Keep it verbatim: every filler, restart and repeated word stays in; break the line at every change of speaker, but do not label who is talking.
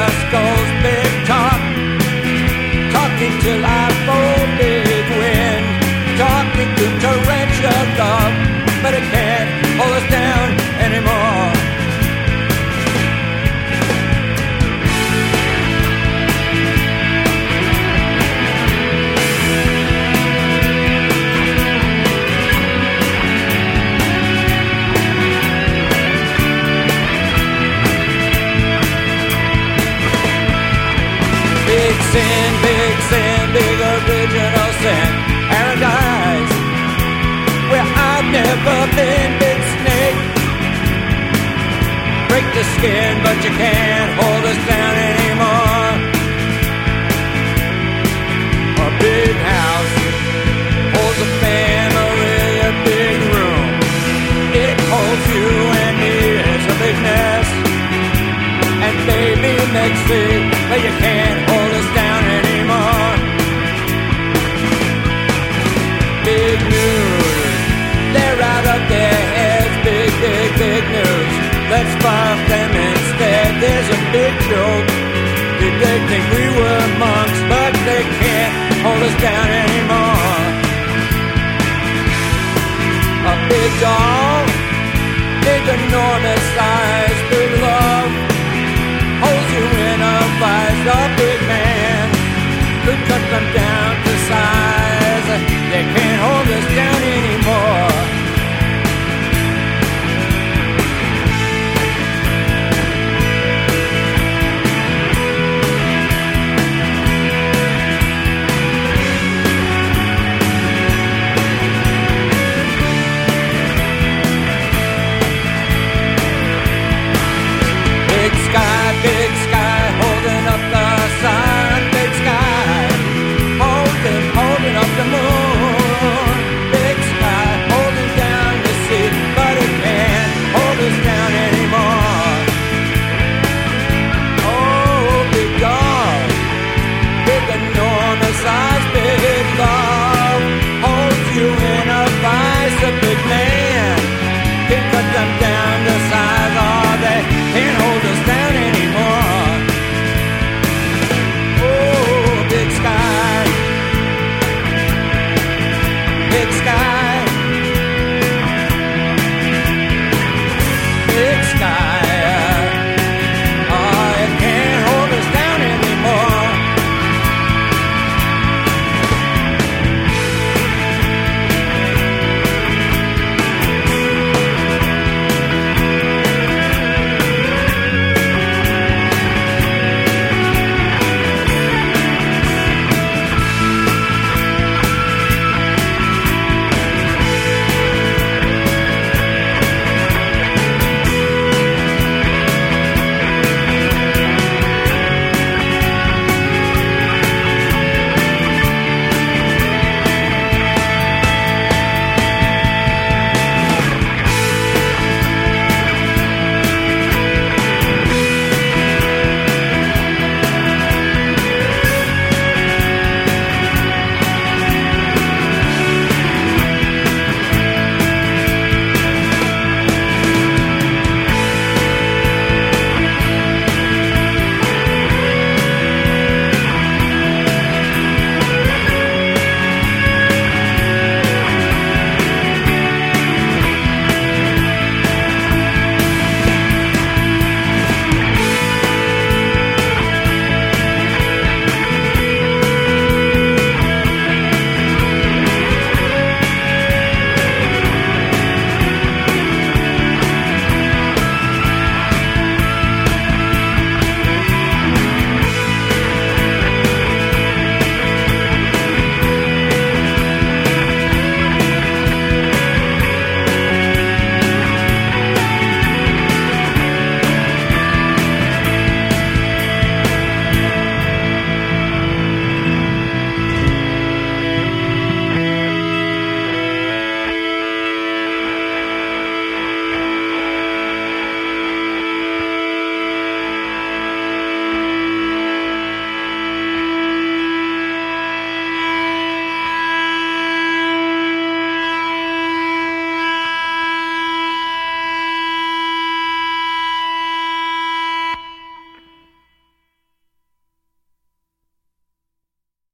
just goes big talk, talking till I fall big wind, talking to torrential love, but it can't hold us down anymore. Big sin, big sin, big original sin. Paradise, where I've never been. Big snake, break the skin, but you can't hold us down anymore. A big house holds a family, a big room. It holds you and me, it's a big mess. And baby, makes it, but you can't hold us down anymore. Big news, they're out of their heads. Big, big, big news, let's fuck them instead. There's a big joke, did they think we were monks? But they can't hold us down anymore. A big doll, big enormous size,